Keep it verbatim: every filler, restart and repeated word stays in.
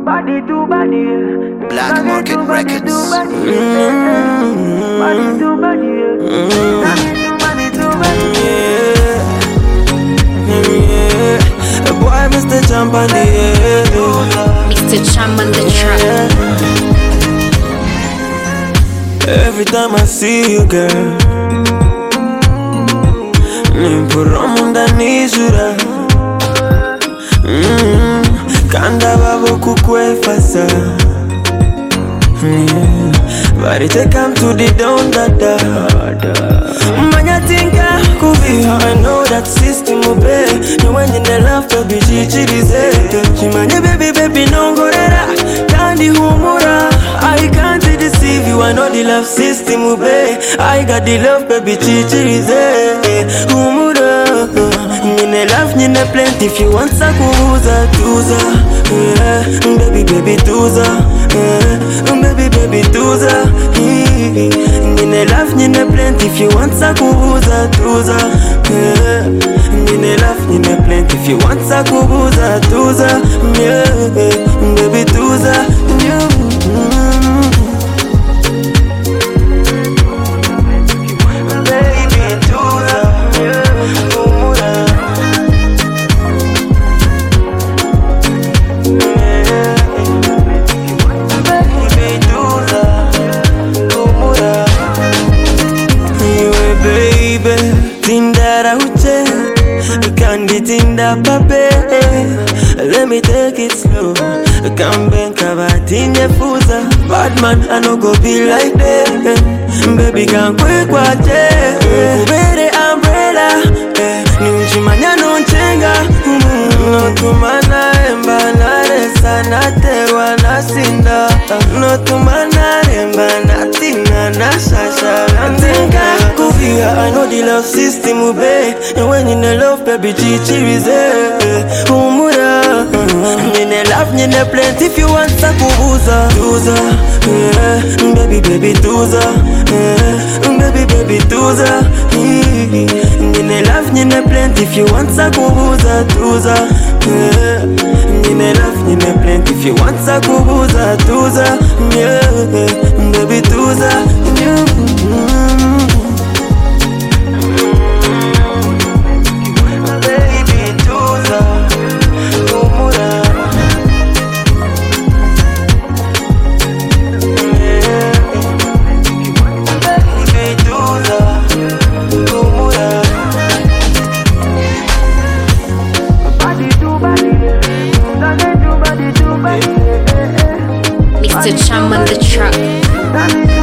Black Market Records. A boy, Mister Jump on the air. Mister Jump on the track. Every time I see you, girl, nimpuromunda nijura. Mm, kanda babo kukwefasa. Mm, bari take come to the down dada. Manya tinka kubi, I know that system obey. No one in the love to be chichirize. Chimanye baby baby nongorera, kandi humura. I can't deceive you, I know the love system obey. I got the love baby chichirize. Humura. Nine love, nine plenty. If you want sakuza, tuza, yeah. Baby, baby, tuza, yeah. Baby, baby, tuza. Nine love, nine plenty. If you want sakuza, tuza, yeah. Nine love, nine plenty. If you want sakuza, tuza, yeah. Baby, tuza, yeah. Tinda pape, let me take it slow. Come back, kabatinye fuza. Bad man, I no go be like that. Baby, can't quick watch it. Kubere umbrella, ninjimanya nonchenga. No tumana emba na resa na tewa na sinda. No tumana emba na tina na shasha. Tinka kuvia, I know the love system obey. And when you in love, baby, chichirize. Humura. Nine love, nine plenty. If you want sakubuza, tuza, yeah. Baby, baby, tuza, yeah. Baby, baby, tuza. Nine love, nine plenty. If you want sakubuza, tuza, yeah. Nine love, nine plenty. If you want sakubuza, tuza, yeah. Baby, tuza, yeah. Mister Jump on the track.